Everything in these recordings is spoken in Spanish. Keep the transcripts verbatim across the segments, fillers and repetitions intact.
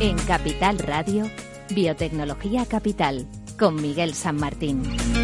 En Capital Radio, Biotecnología Capital, con Miguel San Martín.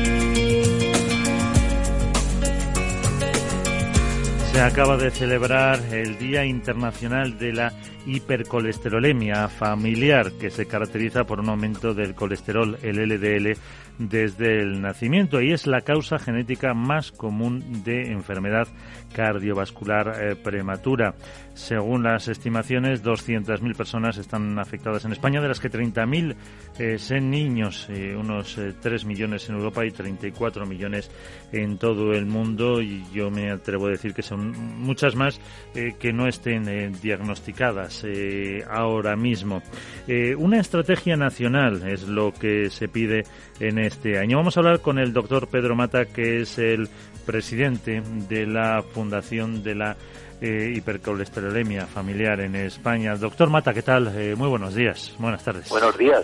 Se acaba de celebrar el Día Internacional de la Hipercolesterolemia Familiar, que se caracteriza por un aumento del colesterol, el L D L, desde el nacimiento, y es la causa genética más común de enfermedad cardiovascular eh, prematura. Según las estimaciones, doscientas mil personas están afectadas en España, de las que treinta mil eh, son niños, eh, unos eh, tres millones en Europa y treinta y cuatro millones en todo el mundo, y yo me atrevo a decir que son muchas más eh, que no estén eh, diagnosticadas eh, ahora mismo. Eh, una estrategia nacional es lo que se pide en este año. Vamos a hablar con el doctor Pedro Mata, que es el presidente de la Fundación de la eh, Hipercolesterolemia Familiar en España. Doctor Mata, ¿qué tal? Eh, muy buenos días, buenas tardes. Buenos días.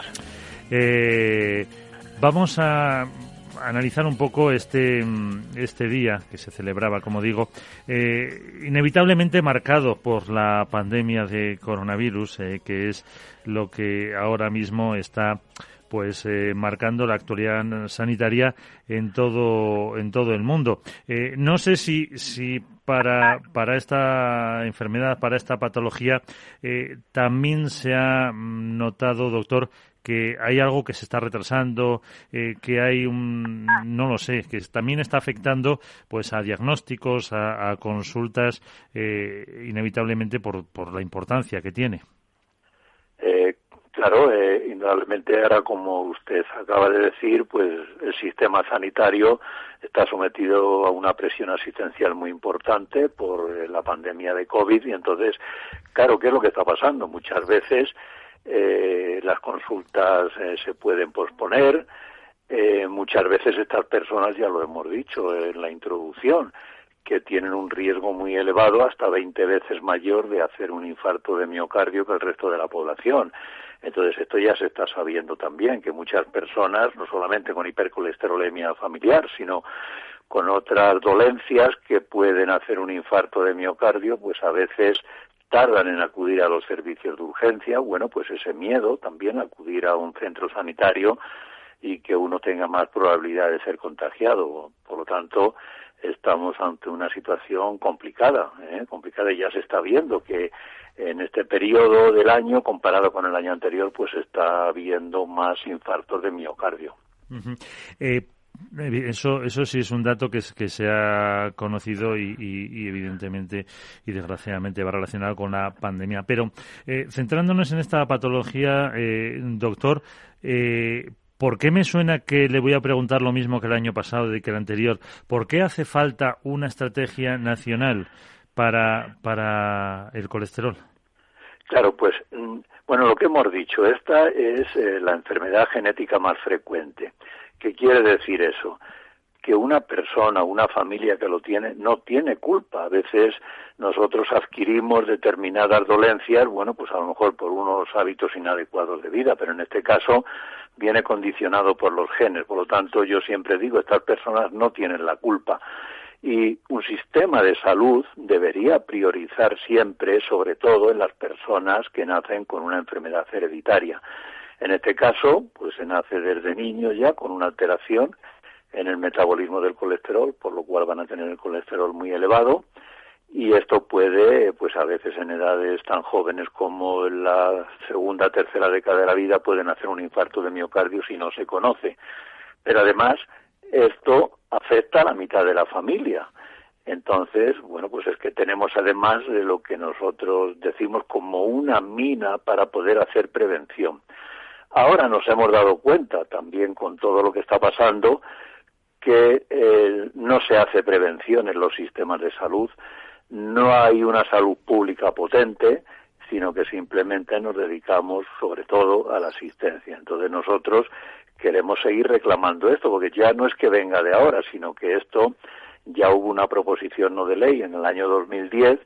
Eh, vamos a analizar un poco este este día que se celebraba, como digo, eh, inevitablemente marcado por la pandemia de coronavirus, eh, que es lo que ahora mismo está pues eh, marcando la actualidad sanitaria en todo en todo el mundo. Eh, no sé si si para para esta enfermedad, para esta patología, eh, también se ha notado, doctor, que hay algo que se está retrasando, eh, que hay un, no lo sé, que también está afectando pues a diagnósticos, a, a consultas, eh, inevitablemente por por la importancia que tiene. Eh, Claro, eh, indudablemente ahora, como usted acaba de decir, pues el sistema sanitario está sometido a una presión asistencial muy importante por eh, la pandemia de COVID, y entonces, claro, ¿qué es lo que está pasando? Muchas veces eh, las consultas eh, se pueden posponer, eh, muchas veces estas personas, ya lo hemos dicho en la introducción, que tienen un riesgo muy elevado, hasta veinte veces mayor, de hacer un infarto de miocardio que el resto de la población. Entonces, esto ya se está sabiendo también, que muchas personas, no solamente con hipercolesterolemia familiar, sino con otras dolencias que pueden hacer un infarto de miocardio, pues a veces tardan en acudir a los servicios de urgencia. Bueno, pues ese miedo también a acudir a un centro sanitario y que uno tenga más probabilidad de ser contagiado. Por lo tanto, estamos ante una situación complicada, ¿eh? complicada, y ya se está viendo que en este periodo del año, comparado con el año anterior, pues está habiendo más infartos de miocardio. Uh-huh. Eh, eso, eso sí es un dato que, que se ha conocido y, y, y evidentemente y desgraciadamente va relacionado con la pandemia. Pero eh, centrándonos en esta patología, eh, doctor, eh, ¿por qué me suena que le voy a preguntar lo mismo que el año pasado y que el anterior? ¿Por qué hace falta una estrategia nacional para, para el colesterol? Claro, pues, bueno, lo que hemos dicho, esta es eh, la enfermedad genética más frecuente. ¿Qué quiere decir eso? Que una persona, una familia que lo tiene, no tiene culpa. A veces nosotros adquirimos determinadas dolencias, bueno, pues a lo mejor por unos hábitos inadecuados de vida, pero en este caso viene condicionado por los genes. Por lo tanto, yo siempre digo, estas personas no tienen la culpa. Y un sistema de salud debería priorizar siempre, sobre todo en las personas que nacen con una enfermedad hereditaria. En este caso, pues se nace desde niño ya con una alteración en el metabolismo del colesterol, por lo cual van a tener el colesterol muy elevado, y esto puede, pues a veces en edades tan jóvenes como en la segunda, tercera década de la vida, pueden hacer un infarto de miocardio si no se conoce. Pero además, esto afecta a la mitad de la familia. Entonces, bueno, pues es que tenemos además de lo que nosotros decimos como una mina para poder hacer prevención. Ahora nos hemos dado cuenta, también con todo lo que está pasando, que eh, no se hace prevención en los sistemas de salud, no hay una salud pública potente, sino que simplemente nos dedicamos sobre todo a la asistencia. Entonces nosotros queremos seguir reclamando esto, porque ya no es que venga de ahora, sino que esto ya hubo una proposición no de ley en el año dos mil diez,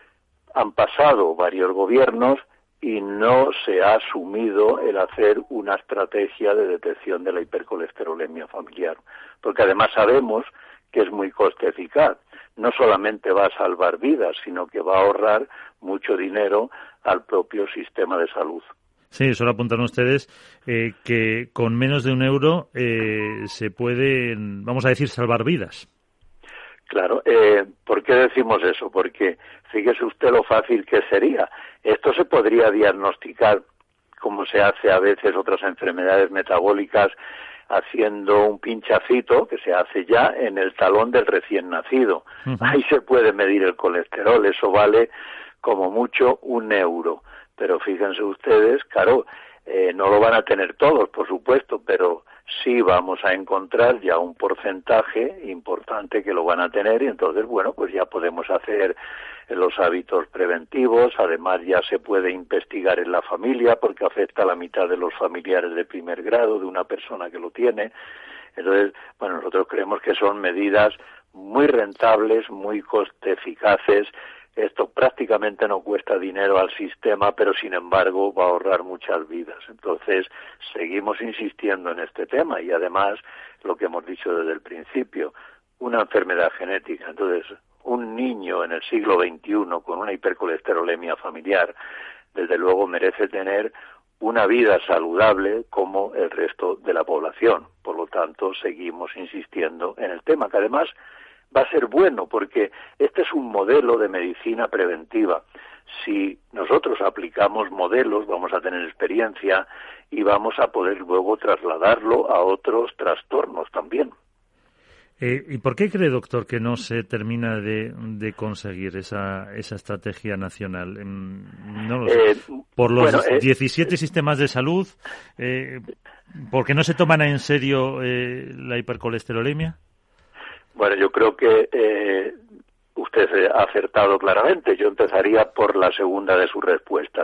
han pasado varios gobiernos y no se ha asumido el hacer una estrategia de detección de la hipercolesterolemia familiar, porque además sabemos que es muy coste eficaz. No solamente va a salvar vidas, sino que va a ahorrar mucho dinero al propio sistema de salud. Sí, solo apuntan ustedes eh, que con menos de un euro eh, se pueden, vamos a decir, salvar vidas. Claro, eh, ¿por qué decimos eso? Porque fíjese usted lo fácil que sería. Esto se podría diagnosticar, como se hace a veces otras enfermedades metabólicas, haciendo un pinchacito, que se hace ya, en el talón del recién nacido. Uh-huh. Ahí se puede medir el colesterol, eso vale como mucho un euro. Pero fíjense ustedes, claro, eh, no lo van a tener todos, por supuesto, pero sí vamos a encontrar ya un porcentaje importante que lo van a tener y entonces, bueno, pues ya podemos hacer los hábitos preventivos, además ya se puede investigar en la familia porque afecta a la mitad de los familiares de primer grado de una persona que lo tiene. Entonces, bueno, nosotros creemos que son medidas muy rentables, muy coste eficaces. Esto prácticamente no cuesta dinero al sistema, pero sin embargo va a ahorrar muchas vidas. Entonces, seguimos insistiendo en este tema y además, lo que hemos dicho desde el principio, una enfermedad genética. Entonces, un niño en el siglo veintiuno con una hipercolesterolemia familiar, desde luego merece tener una vida saludable como el resto de la población. Por lo tanto, seguimos insistiendo en el tema, que además va a ser bueno porque este es un modelo de medicina preventiva. Si nosotros aplicamos modelos, vamos a tener experiencia y vamos a poder luego trasladarlo a otros trastornos también. Eh, ¿Y por qué cree, doctor, que no se termina de, de conseguir esa, esa estrategia nacional? No lo sé. Eh, ¿Por los bueno, eh, diecisiete sistemas de salud? Eh, ¿Porque no se toman en serio eh, la hipercolesterolemia? Bueno, yo creo que eh, usted ha acertado claramente. Yo empezaría por la segunda de sus respuestas.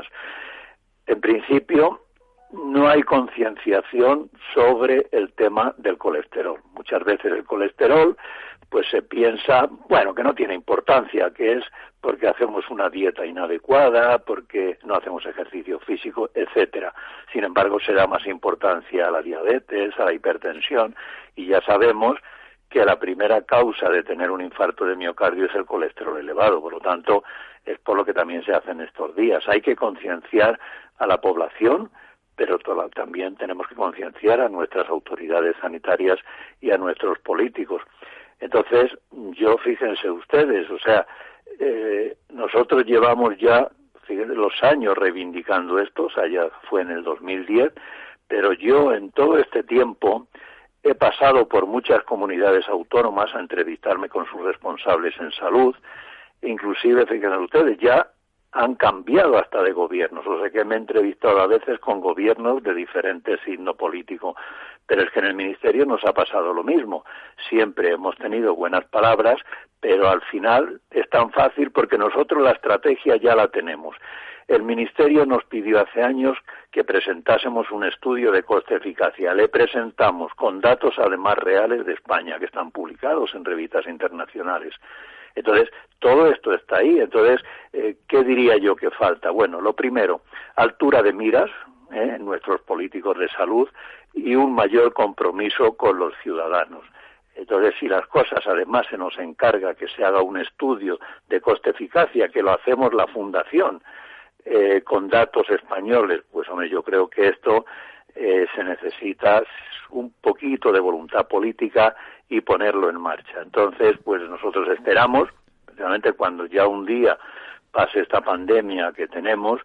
En principio, no hay concienciación sobre el tema del colesterol. Muchas veces el colesterol, pues se piensa, bueno, que no tiene importancia, que es porque hacemos una dieta inadecuada, porque no hacemos ejercicio físico, etcétera. Sin embargo, se da más importancia a la diabetes, a la hipertensión, y ya sabemos que la primera causa de tener un infarto de miocardio es el colesterol elevado. Por lo tanto, es por lo que también se hace en estos días. Hay que concienciar a la población, pero también tenemos que concienciar a nuestras autoridades sanitarias y a nuestros políticos. Entonces, yo, fíjense ustedes, o sea, eh, nosotros llevamos ya fíjense, los años reivindicando esto, o sea, ya fue en el dos mil diez, pero yo en todo este tiempo he pasado por muchas comunidades autónomas a entrevistarme con sus responsables en salud, inclusive, fíjense ustedes, ya han cambiado hasta de gobiernos, o sea que me he entrevistado a veces con gobiernos de diferente signo político, pero es que en el Ministerio nos ha pasado lo mismo. Siempre hemos tenido buenas palabras, pero al final es tan fácil porque nosotros la estrategia ya la tenemos. El Ministerio nos pidió hace años que presentásemos un estudio de coste-eficacia. Le presentamos con datos además reales de España, que están publicados en revistas internacionales. Entonces, todo esto está ahí. Entonces, eh, ¿qué diría yo que falta? Bueno, lo primero, altura de miras eh, en nuestros políticos de salud y un mayor compromiso con los ciudadanos. Entonces, si las cosas además se nos encarga que se haga un estudio de coste-eficacia, que lo hacemos la Fundación, eh, con datos españoles, pues hombre, yo creo que esto eh, se necesita un poquito de voluntad política y ponerlo en marcha. Entonces, pues nosotros esperamos, especialmente cuando ya un día pase esta pandemia que tenemos,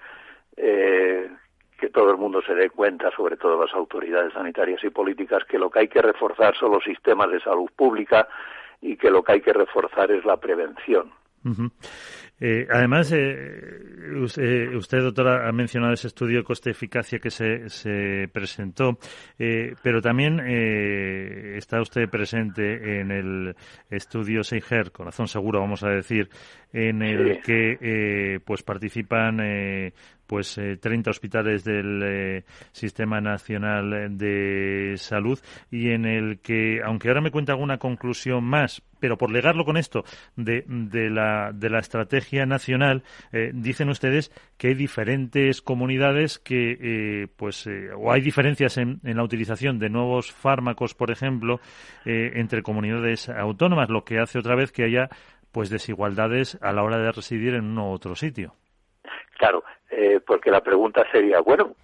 eh, que todo el mundo se dé cuenta, sobre todo las autoridades sanitarias y políticas, que lo que hay que reforzar son los sistemas de salud pública y que lo que hay que reforzar es la prevención. Uh-huh. Eh, además, eh, usted, usted, doctora, ha mencionado ese estudio de coste-eficacia que se, se presentó, eh, pero también eh, está usted presente en el estudio SEIGER, Corazón Seguro, vamos a decir, en el sí. que eh, pues participan eh, pues eh, treinta hospitales del eh, Sistema Nacional de Salud y en el que, aunque ahora me cuenta alguna conclusión más, pero por ligarlo con esto de, de la de la estrategia nacional, eh, dicen ustedes que hay diferentes comunidades que, eh, pues, eh, o hay diferencias en, en la utilización de nuevos fármacos, por ejemplo, eh, entre comunidades autónomas, lo que hace otra vez que haya, pues, desigualdades a la hora de residir en uno u otro sitio. Claro, eh, porque la pregunta sería, bueno,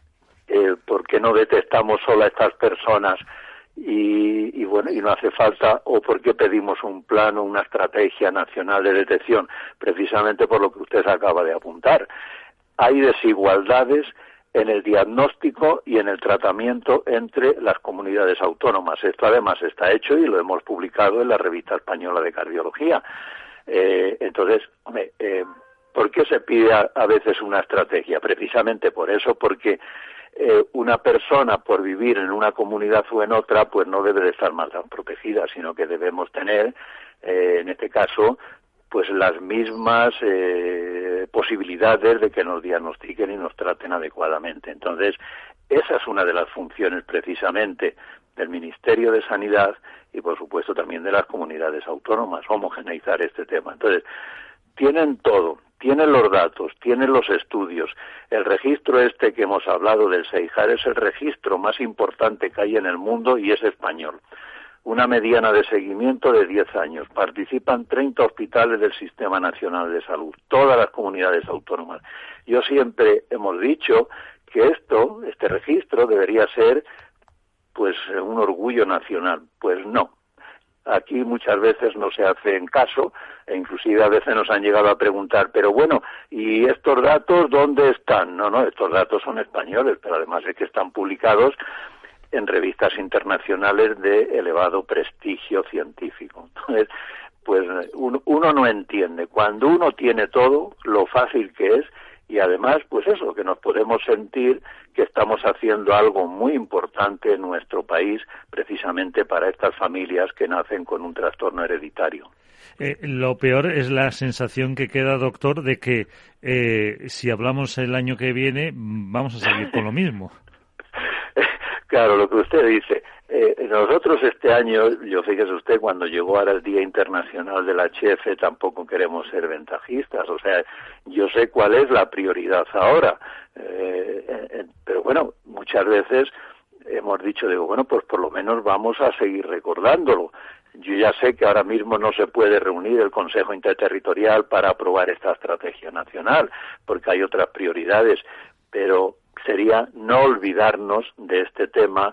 eh, ¿por qué no detectamos solo a estas personas y, y bueno, y no hace falta, o por qué pedimos un plan o una estrategia nacional de detección? Precisamente por lo que usted acaba de apuntar. Hay desigualdades en el diagnóstico y en el tratamiento entre las comunidades autónomas. Esto además está hecho y lo hemos publicado en la Revista Española de Cardiología. Eh, entonces, hombre, eh, ¿por qué se pide a, a veces una estrategia? Precisamente por eso, porque eh, una persona, por vivir en una comunidad o en otra, pues no debe de estar más protegida, sino que debemos tener, eh, en este caso, pues las mismas eh, posibilidades de que nos diagnostiquen y nos traten adecuadamente. Entonces, esa es una de las funciones precisamente del Ministerio de Sanidad y, por supuesto, también de las comunidades autónomas, homogeneizar este tema. Entonces, tienen todo, tienen los datos, tienen los estudios. El registro este que hemos hablado del SEIJAR es el registro más importante que hay en el mundo y es español. Una mediana de seguimiento de diez años. Participan treinta hospitales del Sistema Nacional de Salud, todas las comunidades autónomas. Yo siempre hemos dicho que esto, este registro, debería ser pues un orgullo nacional. Pues no. Aquí muchas veces no se hace en caso, e inclusive a veces nos han llegado a preguntar, pero bueno, ¿y estos datos dónde están? No, no, estos datos son españoles, pero además es que están publicados en revistas internacionales de elevado prestigio científico. Entonces, pues uno, uno no entiende, cuando uno tiene todo, lo fácil que es, y además, pues eso, que nos podemos sentir que estamos haciendo algo muy importante en nuestro país, precisamente para estas familias que nacen con un trastorno hereditario. Eh, lo peor es la sensación que queda, doctor, de que eh, si hablamos el año que viene, vamos a seguir con lo mismo. Claro, lo que usted dice. Eh, nosotros este año, yo fíjese usted, cuando llegó ahora el Día Internacional del H F, tampoco queremos ser ventajistas. O sea, yo sé cuál es la prioridad ahora. Eh, eh, pero bueno, muchas veces hemos dicho, digo, bueno, pues por lo menos vamos a seguir recordándolo. Yo ya sé que ahora mismo no se puede reunir el Consejo Interterritorial para aprobar esta estrategia nacional, porque hay otras prioridades, pero sería no olvidarnos de este tema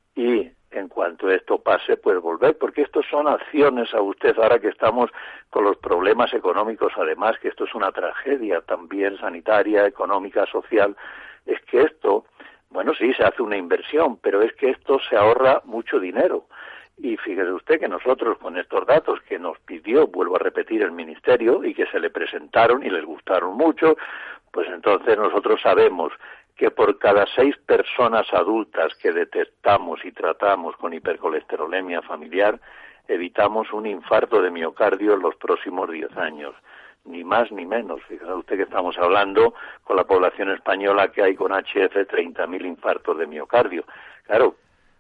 y en cuanto esto pase, pues volver, porque estos son acciones a usted ahora que estamos con los problemas económicos, además que esto es una tragedia también sanitaria, económica, social, es que esto, bueno, sí, se hace una inversión, pero es que esto se ahorra mucho dinero. Y fíjese usted que nosotros con estos datos que nos pidió, vuelvo a repetir, el Ministerio y que se le presentaron y les gustaron mucho, pues entonces nosotros sabemos que por cada seis personas adultas que detectamos y tratamos con hipercolesterolemia familiar, evitamos un infarto de miocardio en los próximos diez años. Ni más ni menos. Fíjese usted que estamos hablando con la población española que hay con H F treinta mil infartos de miocardio. Claro,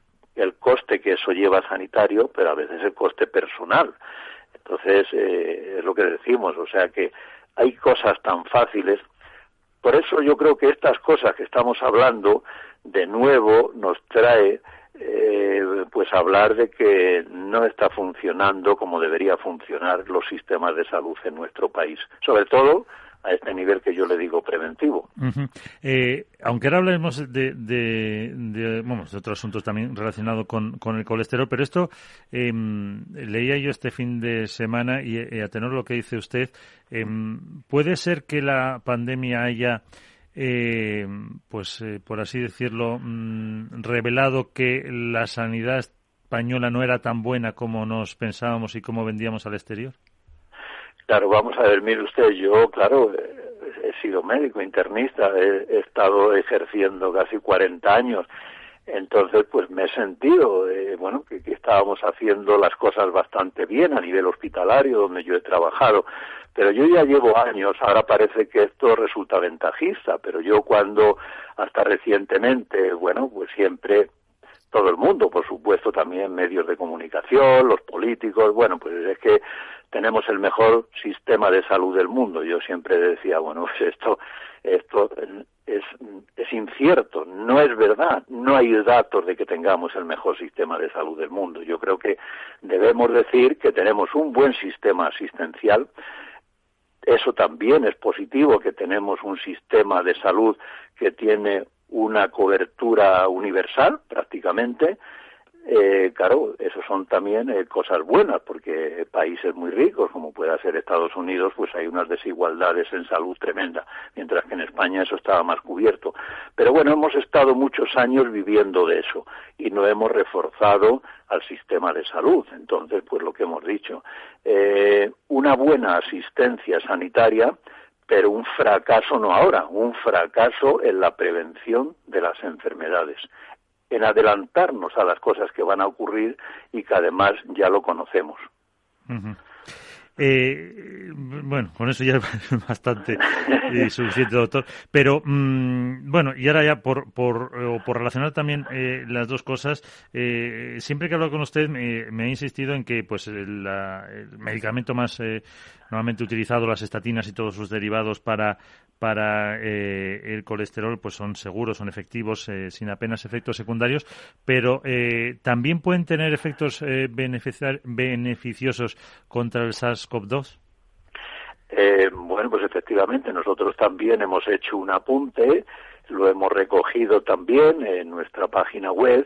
el coste que eso lleva sanitario, pero a veces el coste personal. Entonces, eh, es lo que decimos, o sea que hay cosas tan fáciles. Por eso yo creo que estas cosas que estamos hablando, de nuevo, nos trae eh, pues hablar de que no está funcionando como debería funcionar los sistemas de salud en nuestro país. Sobre todo a este nivel que yo le digo preventivo. Uh-huh. Eh, aunque ahora hablemos de, de, de, bueno, de otros asuntos también relacionados con, con el colesterol, pero esto eh, leía yo este fin de semana y, y a tenor lo que dice usted, eh, ¿puede ser que la pandemia haya, eh, pues eh, por así decirlo, mm, revelado que la sanidad española no era tan buena como nos pensábamos y como vendíamos al exterior? Claro, vamos a ver, mire usted, yo, claro, he sido médico internista, he, he estado ejerciendo casi cuarenta años, entonces pues me he sentido, eh, bueno, que, que estábamos haciendo las cosas bastante bien a nivel hospitalario, donde yo he trabajado, pero yo ya llevo años, ahora parece que esto resulta ventajista, pero yo cuando, hasta recientemente, bueno, pues siempre, todo el mundo, por supuesto, también medios de comunicación, los políticos, bueno, pues es que tenemos el mejor sistema de salud del mundo. Yo siempre decía, bueno, pues esto, esto es, es incierto, no es verdad, no hay datos de que tengamos el mejor sistema de salud del mundo. Yo creo que debemos decir que tenemos un buen sistema asistencial. Eso también es positivo, que tenemos un sistema de salud que tiene una cobertura universal prácticamente. Eh, claro, eso son también eh, cosas buenas, porque países muy ricos, como pueda ser Estados Unidos, pues hay unas desigualdades en salud tremenda, mientras que en España eso estaba más cubierto. Pero bueno, hemos estado muchos años viviendo de eso y no hemos reforzado al sistema de salud. Entonces, pues lo que hemos dicho, eh, una buena asistencia sanitaria, pero un fracaso no ahora, un fracaso en la prevención de las enfermedades, en adelantarnos a las cosas que van a ocurrir y que además ya lo conocemos. Uh-huh. Eh, bueno, con eso ya es bastante eh, suficiente, doctor. Pero, mmm, bueno, y ahora ya por por, o por relacionar también eh, las dos cosas, eh, siempre que hablo con usted me, me ha insistido en que pues el, la, el medicamento más eh, normalmente utilizado, las estatinas y todos sus derivados para para eh, el colesterol, pues son seguros, son efectivos, eh, sin apenas efectos secundarios, pero eh, también pueden tener efectos eh, beneficiar, beneficiosos contra el SARS-CoV dos. Eh, bueno, pues efectivamente, nosotros también hemos hecho un apunte, lo hemos recogido también en nuestra página web,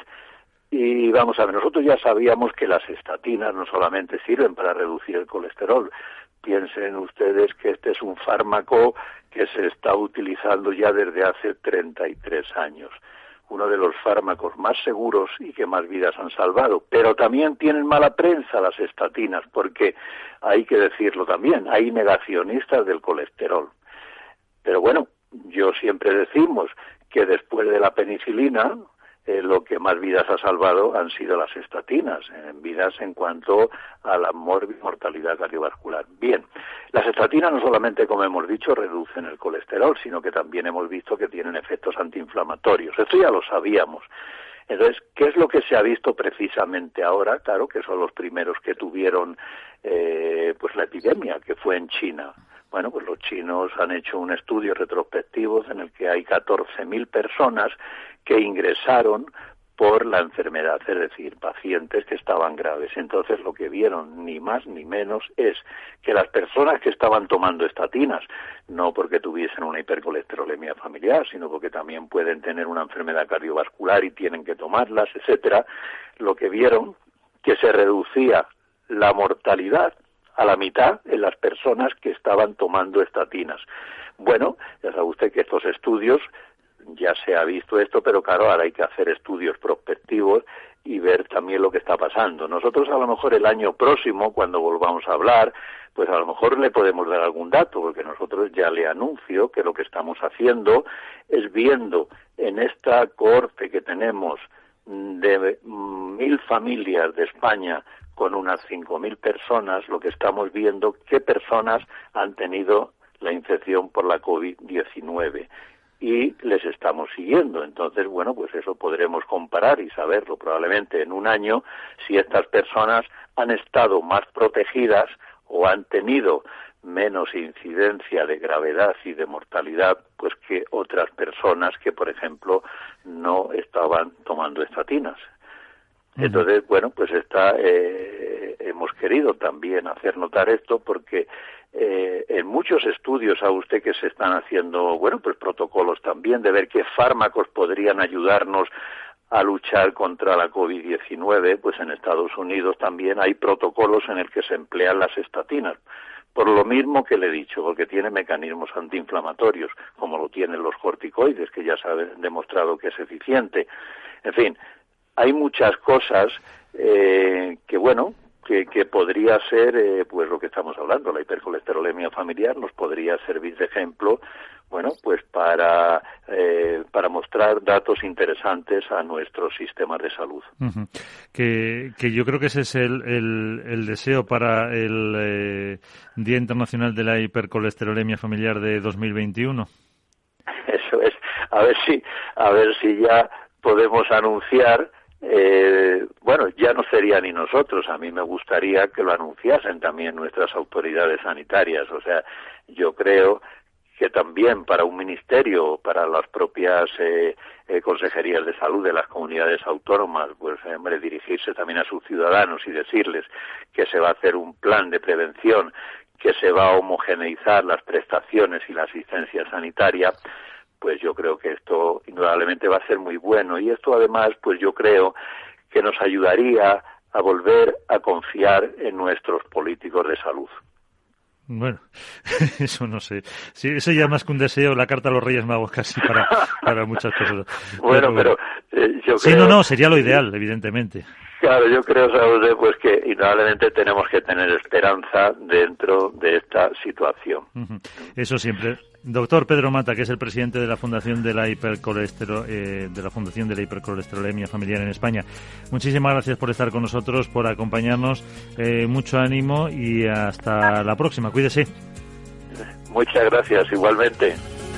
y vamos a ver, nosotros ya sabíamos que las estatinas no solamente sirven para reducir el colesterol. Piensen ustedes que este es un fármaco que se está utilizando ya desde hace treinta y tres años. Uno de los fármacos más seguros y que más vidas han salvado. Pero también tienen mala prensa las estatinas, porque hay que decirlo también, hay negacionistas del colesterol. Pero bueno, yo siempre decimos que después de la penicilina, Eh, lo que más vidas ha salvado han sido las estatinas, en eh, vidas en cuanto a la mortalidad cardiovascular. Bien, las estatinas no solamente, como hemos dicho, reducen el colesterol, sino que también hemos visto que tienen efectos antiinflamatorios. Esto ya lo sabíamos. Entonces, ¿qué es lo que se ha visto precisamente ahora? Claro, que son los primeros que tuvieron eh, pues la epidemia, que fue en China. Bueno, pues los chinos han hecho un estudio retrospectivo en el que hay catorce mil personas que ingresaron por la enfermedad, es decir, pacientes que estaban graves. Entonces lo que vieron, ni más ni menos, es que las personas que estaban tomando estatinas, no porque tuviesen una hipercolesterolemia familiar, sino porque también pueden tener una enfermedad cardiovascular y tienen que tomarlas, etcétera, lo que vieron que se reducía la mortalidad a la mitad en las personas que estaban tomando estatinas. Bueno, ya sabe usted que estos estudios, ya se ha visto esto, pero claro, ahora hay que hacer estudios prospectivos y ver también lo que está pasando. Nosotros a lo mejor el año próximo, cuando volvamos a hablar, pues a lo mejor le podemos dar algún dato, porque nosotros ya le anuncio que lo que estamos haciendo es viendo en esta cohorte que tenemos de mil familias de España con unas cinco mil personas, lo que estamos viendo qué personas han tenido la infección por la COVID diecinueve. Y les estamos siguiendo. Entonces, bueno, pues eso podremos comparar y saberlo probablemente en un año si estas personas han estado más protegidas o han tenido menos incidencia de gravedad y de mortalidad pues que otras personas que, por ejemplo, no estaban tomando estatinas. Entonces, bueno, pues está, eh, hemos querido también hacer notar esto porque eh, en muchos estudios a usted que se están haciendo, bueno, pues protocolos también de ver qué fármacos podrían ayudarnos a luchar contra la COVID diecinueve, pues en Estados Unidos también hay protocolos en el que se emplean las estatinas. Por lo mismo que le he dicho, porque tiene mecanismos antiinflamatorios, como lo tienen los corticoides, que ya se ha demostrado que es eficiente. En fin, hay muchas cosas eh, que, bueno, que, que podría ser, eh, pues lo que estamos hablando, la hipercolesterolemia familiar nos podría servir de ejemplo, bueno, pues para eh, para mostrar datos interesantes a nuestros sistemas de salud. Uh-huh. Que, que yo creo que ese es el, el, el deseo para el eh, Día Internacional de la Hipercolesterolemia Familiar de dos mil veintiuno. Eso es. A ver si, a ver si ya podemos anunciar. Eh, bueno, ya no sería ni nosotros, a mí me gustaría que lo anunciasen también nuestras autoridades sanitarias, o sea, yo creo que también para un ministerio, para las propias eh, eh, consejerías de salud de las comunidades autónomas, pues hombre, dirigirse también a sus ciudadanos y decirles que se va a hacer un plan de prevención, que se va a homogeneizar las prestaciones y la asistencia sanitaria, pues yo creo que esto indudablemente va a ser muy bueno. Y esto además, pues yo creo que nos ayudaría a volver a confiar en nuestros políticos de salud. Bueno, eso no sé. Sí, eso ya más que un deseo, la carta a los Reyes Magos casi para, para muchas personas. Bueno, pero, pero eh, yo sí, creo... no, no, sería lo ideal, evidentemente. Claro, yo creo, Saúl, pues que indudablemente tenemos que tener esperanza dentro de esta situación. Uh-huh. Eso siempre. Doctor Pedro Mata, que es el presidente de la Fundación de la Hipercolestero, eh, de la Fundación de la Hipercolesterolemia Familiar en España. Muchísimas gracias por estar con nosotros, por acompañarnos. Eh, mucho ánimo y hasta la próxima. Cuídese. Muchas gracias, igualmente.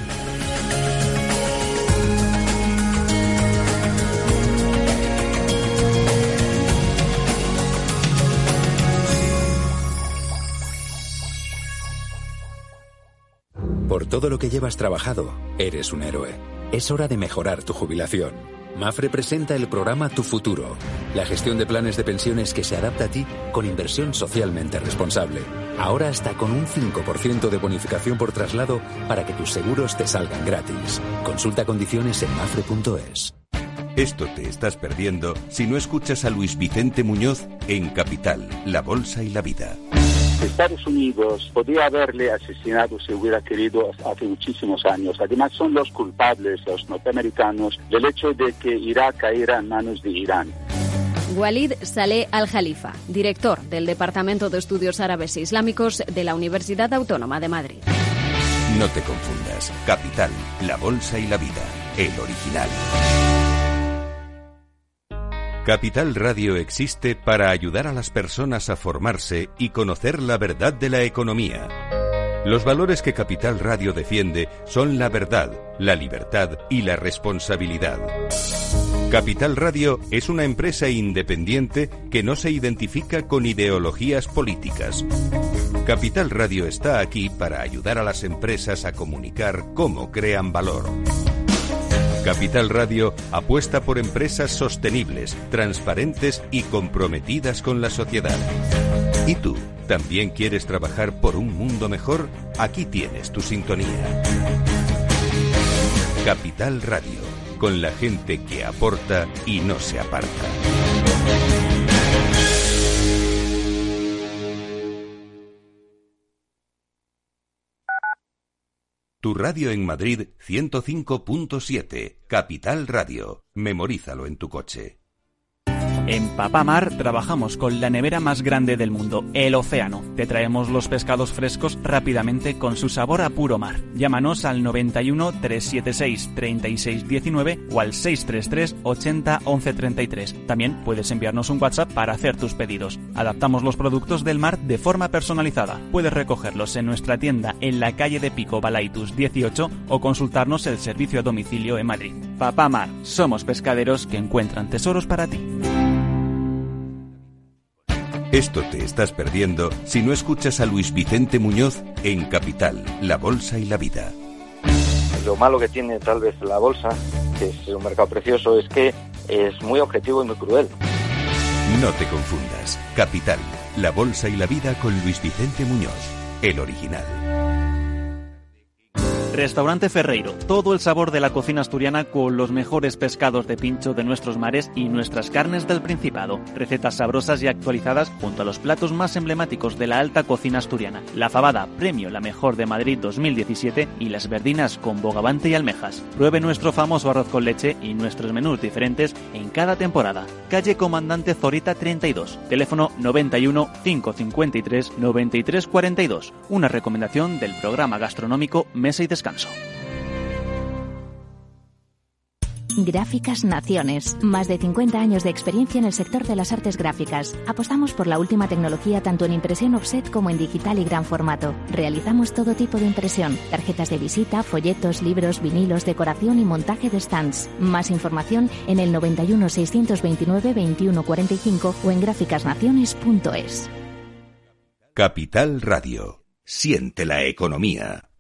Por todo lo que llevas trabajado, eres un héroe. Es hora de mejorar tu jubilación. Mapfre presenta el programa Tu Futuro, la gestión de planes de pensiones que se adapta a ti con inversión socialmente responsable. Ahora hasta con un cinco por ciento de bonificación por traslado para que tus seguros te salgan gratis. Consulta condiciones en mapfre punto es. Esto te estás perdiendo si no escuchas a Luis Vicente Muñoz en Capital, La Bolsa y la Vida. Estados Unidos podría haberle asesinado si hubiera querido hace muchísimos años. Además son los culpables, los norteamericanos, del hecho de que Irak cayera en manos de Irán. Walid Saleh Al-Jalifa, director del Departamento de Estudios Árabes e Islámicos de la Universidad Autónoma de Madrid. No te confundas. Capital, La Bolsa y la Vida. El original. Capital Radio existe para ayudar a las personas a formarse y conocer la verdad de la economía. Los valores que Capital Radio defiende son la verdad, la libertad y la responsabilidad. Capital Radio es una empresa independiente que no se identifica con ideologías políticas. Capital Radio está aquí para ayudar a las empresas a comunicar cómo crean valor. Capital Radio apuesta por empresas sostenibles, transparentes y comprometidas con la sociedad. ¿Y tú, también quieres trabajar por un mundo mejor? Aquí tienes tu sintonía. Capital Radio, con la gente que aporta y no se aparta. Tu radio en Madrid, ciento cinco punto siete. Capital Radio. Memorízalo en tu coche. En Papamar trabajamos con la nevera más grande del mundo, el océano. Te traemos los pescados frescos rápidamente con su sabor a puro mar. Llámanos al noventa y uno, trescientos setenta y seis, treinta y seis diecinueve o al seiscientos treinta y tres, ochenta, once treinta y tres. También puedes enviarnos un WhatsApp para hacer tus pedidos. Adaptamos los productos del mar de forma personalizada. Puedes recogerlos en nuestra tienda en la calle de Pico Balaitus dieciocho o consultarnos el servicio a domicilio en Madrid. Papamar, somos pescaderos que encuentran tesoros para ti. Esto te estás perdiendo si no escuchas a Luis Vicente Muñoz en Capital, La Bolsa y la Vida. Lo malo que tiene tal vez la bolsa, que es un mercado precioso, es que es muy objetivo y muy cruel. No te confundas. Capital, La Bolsa y la Vida con Luis Vicente Muñoz, el original. Restaurante Ferreiro, todo el sabor de la cocina asturiana con los mejores pescados de pincho de nuestros mares y nuestras carnes del Principado. Recetas sabrosas y actualizadas junto a los platos más emblemáticos de la alta cocina asturiana. La fabada, premio La Mejor de Madrid dos mil diecisiete y las verdinas con bogavante y almejas. Pruebe nuestro famoso arroz con leche y nuestros menús diferentes en cada temporada. Calle Comandante Zorita treinta y dos, teléfono noventa y uno, quinientos cincuenta y tres, noventa y tres cuarenta y dos. Una recomendación del programa gastronómico Mesa y Descanso. Gráficas Naciones. Más de cincuenta años de experiencia en el sector de las artes gráficas. Apostamos por la última tecnología tanto en impresión offset como en digital y gran formato. Realizamos todo tipo de impresión. Tarjetas de visita, folletos, libros, vinilos, decoración y montaje de stands. Más información en el noventa y uno, seiscientos veintinueve, veintiuno cuarenta y cinco o en gráficas naciones punto es. Capital Radio. Siente la economía.